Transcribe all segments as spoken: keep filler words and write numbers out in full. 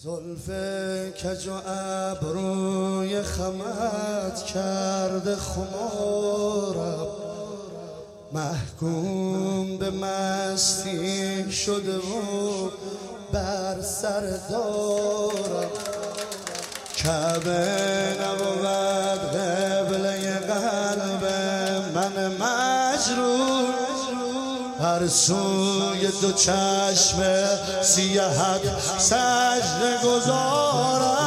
زلف کج و ابروی خمت کرده خمارم، محکوم به مستی شده و بر سر دارم. کعبه نبود قبله قلب من مجروح، هر سوی دو چشم سیاهت سجده گذارم.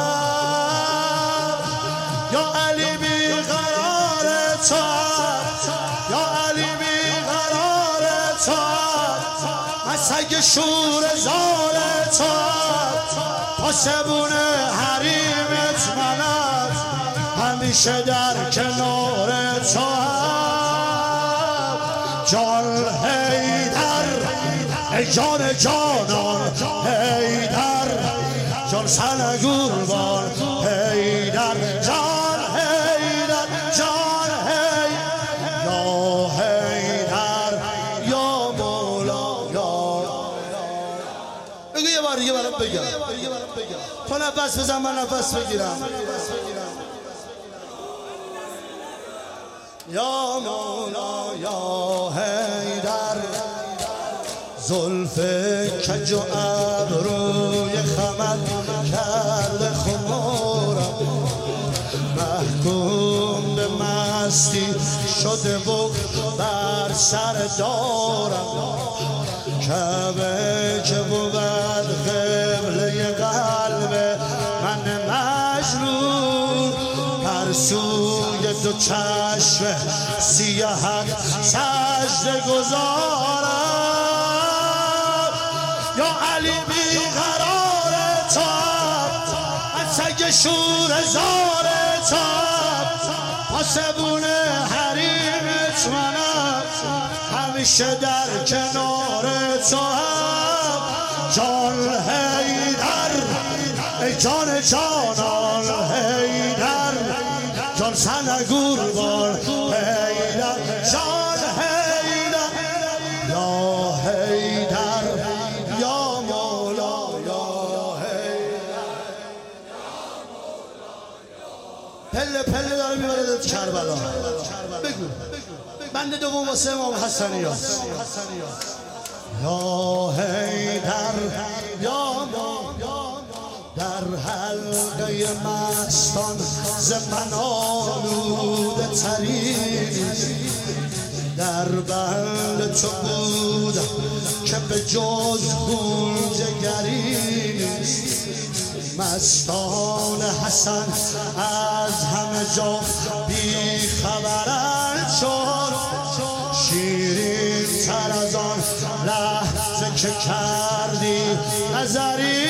یا علی بی قرار تو، یا علی بی قرار تو، من سگ شور زار تو، پاسبون حریمت منم، همیشه در کنار تو جان حیدر، ای جان جانان حیدر، جان سن قربان حیدر، جان حیدر، جان حیدر، یا حیدر یا مولا یا. بگو یه بار دیگه برام بگم، تو نفس بزن من نفس بگیرم. یا مولا یا حیدر، زلف کج و ابروی خمت کرده خمارم، محکوم به مستی شده و بر سر دارم. کعبه که بود قبله قلب من مجروح، هر سوی دو چشم سیاهت سجده گذارم. یا علی بی قرار تو، من سگ شور زار تو، پاسبون حریمت منم، همیشه در کنار تو هم جان حیدر، ای جان جانان حیدر، جان سن قربان حیدر، جان حیدر یا حیدر یا مولا یا حیدر. پله پله داره میبرد کربلا. بگو بند دوم واسه امام حسنی ها. یا حیدر یا مولا، در حلقه مستان ز من آلوده ترین، در بند تو بودم که به جز خون جگری نیست. مستان حسن از همه جا بی خبرند، چون شیرین تر از آن لحظه که کردی نظری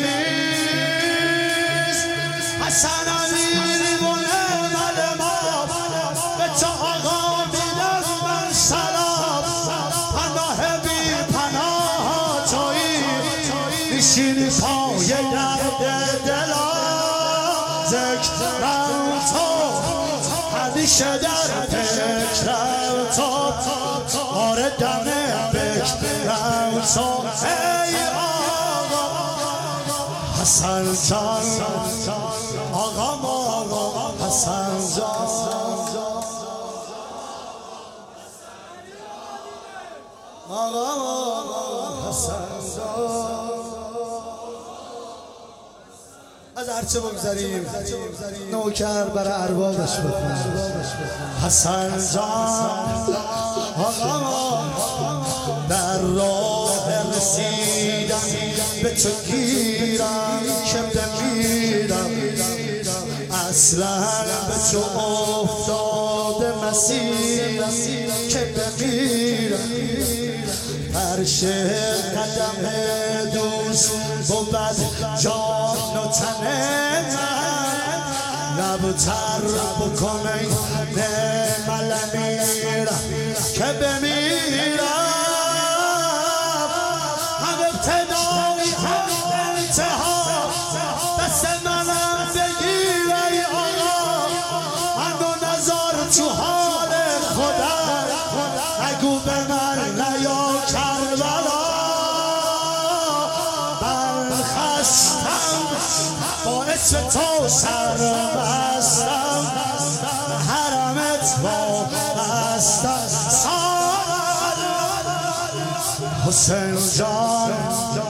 نیست. حسن امیری بونه مل ما، به تو آقا میدم من سلام، پناه بی پناه تویی، میشینی پای درد دلا، ذکرم تو همیشه در فکرم تو، آره دم بکرم تو. ای آقا حسن جان، آقا آقا حسن جان، آقا آقا حسن جان. از هرچه بگذاریم نوکر برای اربابش بکنیم. حسن جان آقا، در راه رسیدم به تو گیرم که بمیرم، اصلا به تو افتاده مسیرم که بمیرم. فرش قدم دوست بود جان و تن من، لب تر بکنه نمل میرم که بمیرم. هم ابتدایی هم انتها دست منم بگیر ای آقا، منو نذار تو حال خدا، نگو به من نیا کربلا. من خستم عطر تو سر بستم حرمت با بستم حسین جان